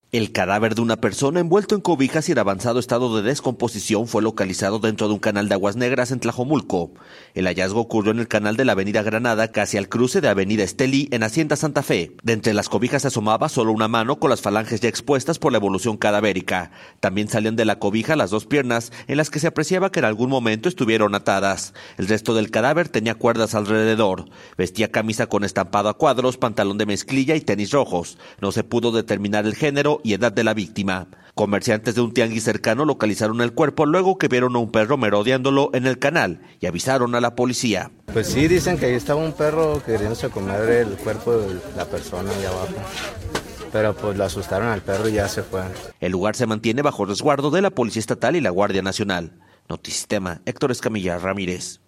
El cadáver de una persona envuelto en cobijas y en avanzado estado de descomposición fue localizado dentro de un canal de aguas negras en Tlajomulco. El hallazgo ocurrió en el canal de la avenida Granada, casi al cruce de avenida Estelí, en Hacienda Santa Fe. De entre las cobijas se asomaba solo una mano con las falanges ya expuestas por la evolución cadavérica. También salían de la cobija las dos piernas, en las que se apreciaba que en algún momento estuvieron atadas. El resto del cadáver tenía cuerdas alrededor. Vestía camisa con estampado a cuadros, pantalón de mezclilla y tenis rojos. No se pudo determinar el género y edad de la víctima. Comerciantes de un tianguis cercano localizaron el cuerpo luego que vieron a un perro merodeándolo en el canal y avisaron a la policía. Pues sí, dicen que ahí estaba un perro queriéndose comer el cuerpo de la persona allá abajo. Pero pues lo asustaron al perro y ya se fue. El lugar se mantiene bajo resguardo de la Policía Estatal y la Guardia Nacional. Notisistema, Héctor Escamilla Ramírez.